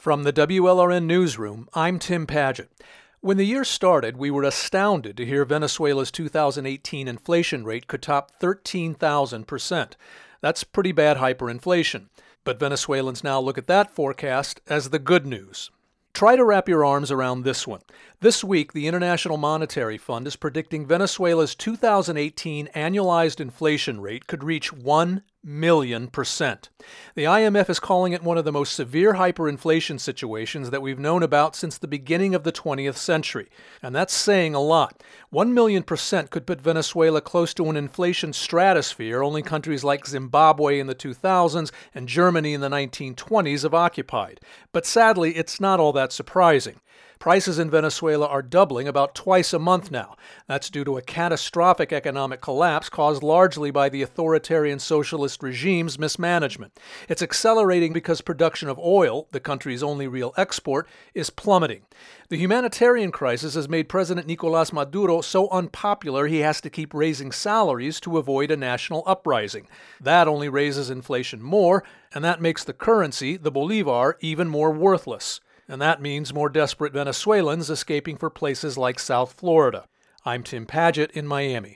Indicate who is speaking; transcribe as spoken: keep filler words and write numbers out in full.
Speaker 1: From the W L R N Newsroom, I'm Tim Padgett. When the year started, we were astounded to hear Venezuela's two thousand eighteen inflation rate could top thirteen thousand percent. That's pretty bad hyperinflation. But Venezuelans now look at that forecast as the good news. Try to wrap your arms around this one. This week, the International Monetary Fund is predicting Venezuela's two thousand eighteen annualized inflation rate could reach one million percent. The I M F is calling it one of the most severe hyperinflation situations that we've known about since the beginning of the twentieth century. And that's saying a lot. one million percent could put Venezuela close to an inflation stratosphere only countries like Zimbabwe in the two thousands and Germany in the nineteen twenties have occupied. But sadly, it's not all that surprising. Prices in Venezuela are doubling about twice a month now. That's due to a catastrophic economic collapse caused largely by the authoritarian socialist regime's mismanagement. It's accelerating because production of oil, the country's only real export, is plummeting. The humanitarian crisis has made President Nicolás Maduro so unpopular he has to keep raising salaries to avoid a national uprising. That only raises inflation more, and that makes the currency, the bolivar, even more worthless. And that means more desperate Venezuelans escaping for places like South Florida. I'm Tim Padgett in Miami.